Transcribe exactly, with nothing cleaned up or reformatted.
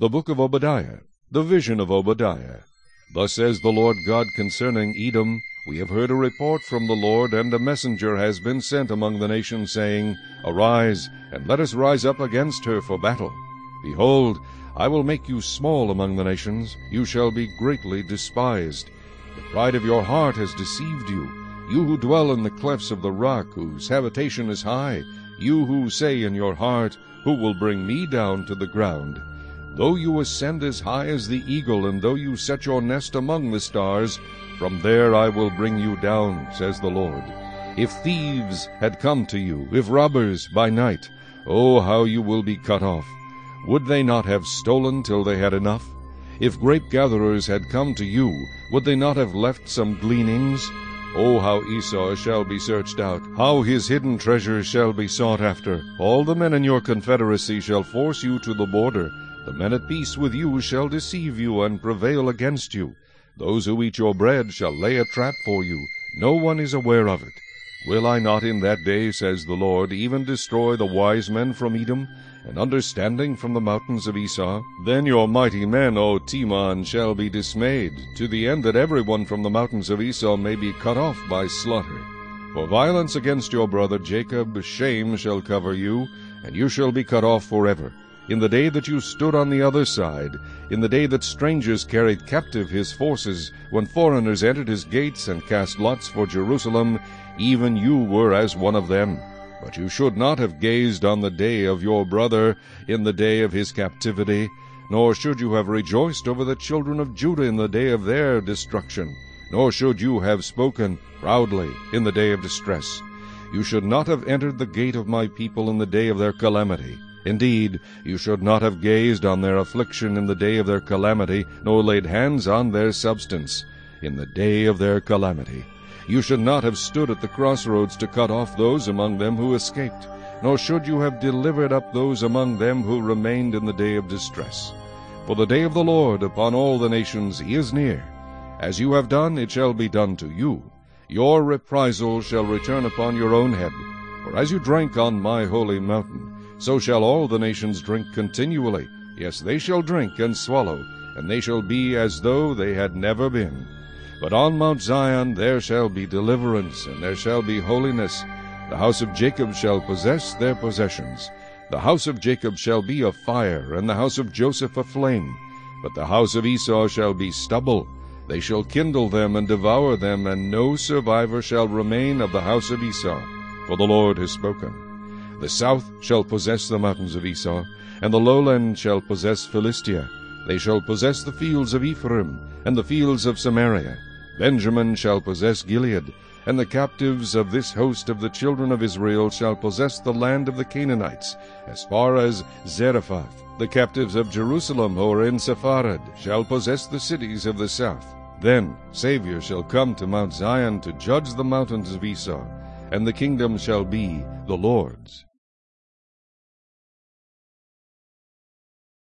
The book of Obadiah, the vision of Obadiah. Thus says the Lord God concerning Edom, We have heard a report from the Lord, and a messenger has been sent among the nations, saying, Arise, and let us rise up against her for battle. Behold, I will make you small among the nations, you shall be greatly despised. The pride of your heart has deceived you, you who dwell in the clefts of the rock, whose habitation is high, you who say in your heart, Who will bring me down to the ground? Though you ascend as high as the eagle, and though you set your nest among the stars, from there I will bring you down, says the Lord. If thieves had come to you, if robbers by night, oh, how you will be cut off! Would they not have stolen till they had enough? If grape-gatherers had come to you, would they not have left some gleanings? Oh, how Esau shall be searched out, how his hidden treasure shall be sought after. All the men in your confederacy shall force you to the border. The men at peace with you shall deceive you and prevail against you. Those who eat your bread shall lay a trap for you. No one is aware of it. Will I not in that day, says the Lord, even destroy the wise men from Edom, and understanding from the mountains of Esau? Then your mighty men, O Teman, shall be dismayed, to the end that every one from the mountains of Esau may be cut off by slaughter. For violence against your brother Jacob, shame shall cover you, and you shall be cut off forever. In the day that you stood on the other side, in the day that strangers carried captive his forces, when foreigners entered his gates and cast lots for Jerusalem, even you were as one of them. But you should not have gazed on the day of your brother, in the day of his captivity, nor should you have rejoiced over the children of Judah in the day of their destruction, nor should you have spoken proudly in the day of distress. You should not have entered the gate of my people in the day of their calamity. Indeed, you should not have gazed on their affliction in the day of their calamity, nor laid hands on their substance in the day of their calamity. You should not have stood at the crossroads to cut off those among them who escaped, nor should you have delivered up those among them who remained in the day of distress. For the day of the Lord upon all the nations is near. As you have done, it shall be done to you. Your reprisal shall return upon your own head. For as you drank on my holy mountain, so shall all the nations drink continually. Yes, they shall drink and swallow, and they shall be as though they had never been. But on Mount Zion there shall be deliverance, and there shall be holiness. The house of Jacob shall possess their possessions. The house of Jacob shall be a fire, and the house of Joseph a flame. But the house of Esau shall be stubble. They shall kindle them and devour them, and no survivor shall remain of the house of Esau. For the Lord has spoken. The south shall possess the mountains of Esau, and the lowland shall possess Philistia. They shall possess the fields of Ephraim, and the fields of Samaria. Benjamin shall possess Gilead, and the captives of this host of the children of Israel shall possess the land of the Canaanites, as far as Zarephath. The captives of Jerusalem who are in Sepharad shall possess the cities of the south. Then Savior shall come to Mount Zion to judge the mountains of Esau, and the kingdom shall be the Lord's.